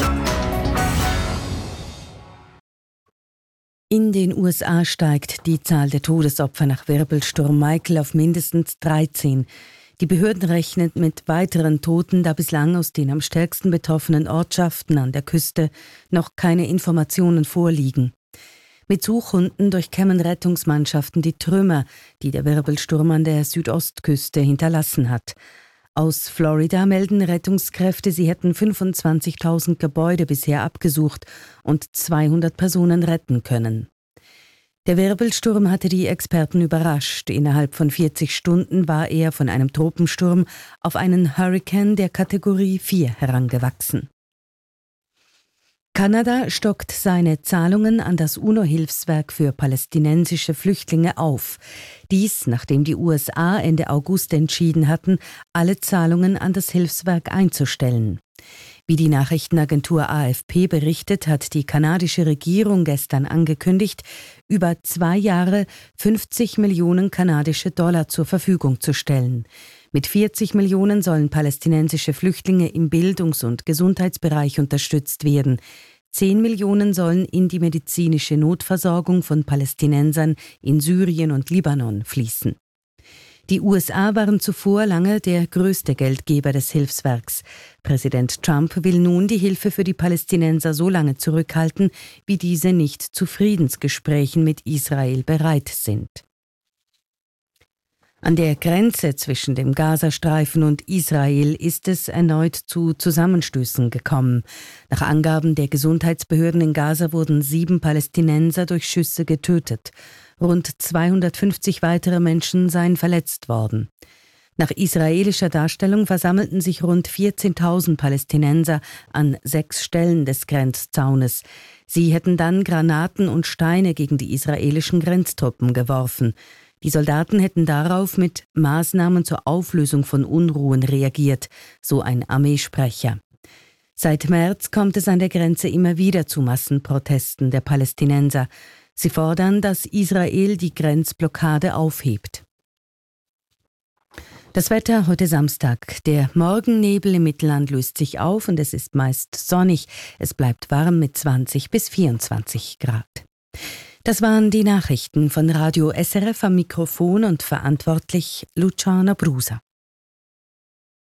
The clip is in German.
In den USA steigt die Zahl der Todesopfer nach Wirbelsturm Michael auf mindestens 13. Die Behörden rechnen mit weiteren Toten, da bislang aus den am stärksten betroffenen Ortschaften an der Küste noch keine Informationen vorliegen. Mit Suchhunden durchkämmen Rettungsmannschaften die Trümmer, die der Wirbelsturm an der Südostküste hinterlassen hat. Aus Florida melden Rettungskräfte, sie hätten 25.000 Gebäude bisher abgesucht und 200 Personen retten können. Der Wirbelsturm hatte die Experten überrascht. Innerhalb von 40 Stunden war er von einem Tropensturm auf einen Hurrikan der Kategorie 4 herangewachsen. Kanada stockt seine Zahlungen an das UNO-Hilfswerk für palästinensische Flüchtlinge auf. Dies, nachdem die USA Ende August entschieden hatten, alle Zahlungen an das Hilfswerk einzustellen. Wie die Nachrichtenagentur AFP berichtet, hat die kanadische Regierung gestern angekündigt, über 2 Jahre 50 Millionen kanadische Dollar zur Verfügung zu stellen. Mit 40 Millionen sollen palästinensische Flüchtlinge im Bildungs- und Gesundheitsbereich unterstützt werden. 10 Millionen sollen in die medizinische Notversorgung von Palästinensern in Syrien und Libanon fließen. Die USA waren zuvor lange der größte Geldgeber des Hilfswerks. Präsident Trump will nun die Hilfe für die Palästinenser so lange zurückhalten, wie diese nicht zu Friedensgesprächen mit Israel bereit sind. An der Grenze zwischen dem Gazastreifen und Israel ist es erneut zu Zusammenstößen gekommen. Nach Angaben der Gesundheitsbehörden in Gaza wurden 7 Palästinenser durch Schüsse getötet. Rund 250 weitere Menschen seien verletzt worden. Nach israelischer Darstellung versammelten sich rund 14.000 Palästinenser an 6 Stellen des Grenzzaunes. Sie hätten dann Granaten und Steine gegen die israelischen Grenztruppen geworfen. Die Soldaten hätten darauf mit Maßnahmen zur Auflösung von Unruhen reagiert, so ein Armeesprecher. Seit März kommt es an der Grenze immer wieder zu Massenprotesten der Palästinenser. Sie fordern, dass Israel die Grenzblockade aufhebt. Das Wetter heute Samstag. Der Morgennebel im Mittelland löst sich auf und es ist meist sonnig. Es bleibt warm mit 20 bis 24 Grad. Das waren die Nachrichten von Radio SRF, am Mikrofon und verantwortlich Luciana Brusa.